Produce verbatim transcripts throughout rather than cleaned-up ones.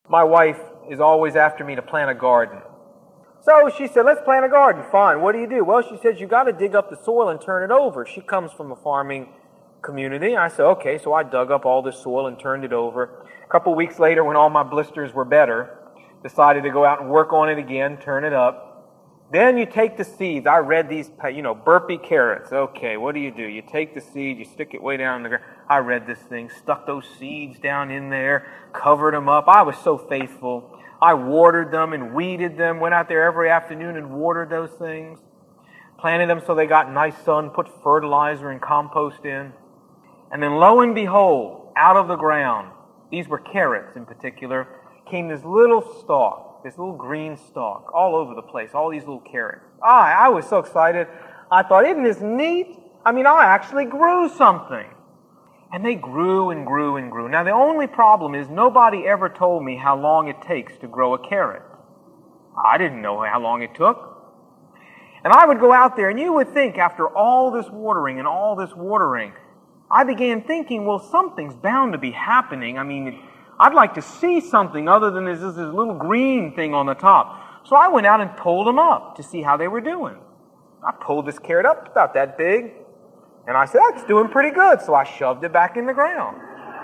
My wife is always after me to plant a garden. So she said, let's plant a garden. Fine. What do you do? Well, she says, you got to dig up the soil and turn it over. She comes from a farming community. I said, okay. So I dug up all this soil and turned it over. A couple of weeks later, when all my blisters were better, decided to go out and work on it again, turn it up. Then you take the seeds. I read these, you know, burpee carrots. Okay, what do you do? You take the seed, you stick it way down in the ground. I read this thing, stuck those seeds down in there, covered them up. I was so faithful. I watered them and weeded them, went out there every afternoon and watered those things. Planted them so they got nice sun, put fertilizer and compost in. And then lo and behold, out of the ground, these were carrots in particular, came this little stalk, this little green stalk, all over the place, all these little carrots. I, I was so excited. I thought, isn't this neat? I mean, I actually grew something. And they grew and grew and grew. Now, the only problem is nobody ever told me how long it takes to grow a carrot. I didn't know how long it took. And I would go out there, and you would think after all this watering and all this watering, I began thinking, well, something's bound to be happening. I mean, I'd like to see something other than this, this little green thing on the top. So I went out and pulled them up to see how they were doing. I pulled this carrot up, about that big, and I said, that's doing pretty good. So I shoved it back in the ground.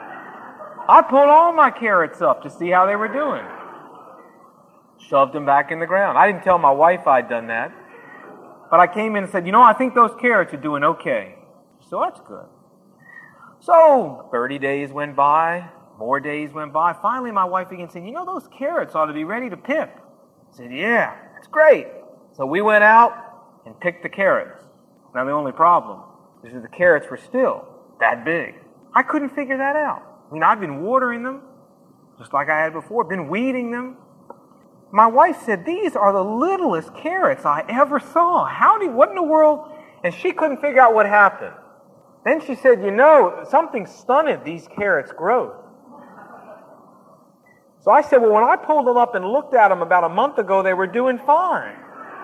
I pulled all my carrots up to see how they were doing. Shoved them back in the ground. I didn't tell my wife I'd done that. But I came in and said, you know, I think those carrots are doing okay. So that's good. So thirty days went by. More days went by. Finally, my wife began saying, you know, those carrots ought to be ready to pick. I said, yeah, that's great. So we went out and picked the carrots. Now, the only problem is that the carrots were still that big. I couldn't figure that out. I mean, I'd been watering them, just like I had before, been weeding them. My wife said, these are the littlest carrots I ever saw. How do you, what in the world? And she couldn't figure out what happened. Then she said, you know, something stunted these carrots' growth. So I said, well, when I pulled them up and looked at them about a month ago, they were doing fine.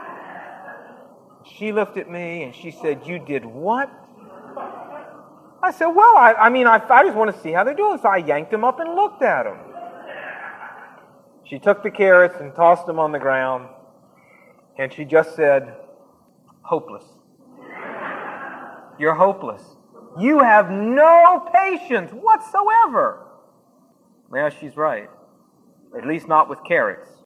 She looked at me and she said, you did what? I said, well, I, I mean, I, I just want to see how they're doing. So I yanked them up and looked at them. She took the carrots and tossed them on the ground. And she just said, hopeless. You're hopeless. You have no patience whatsoever. Well, she's right. At least not with carrots.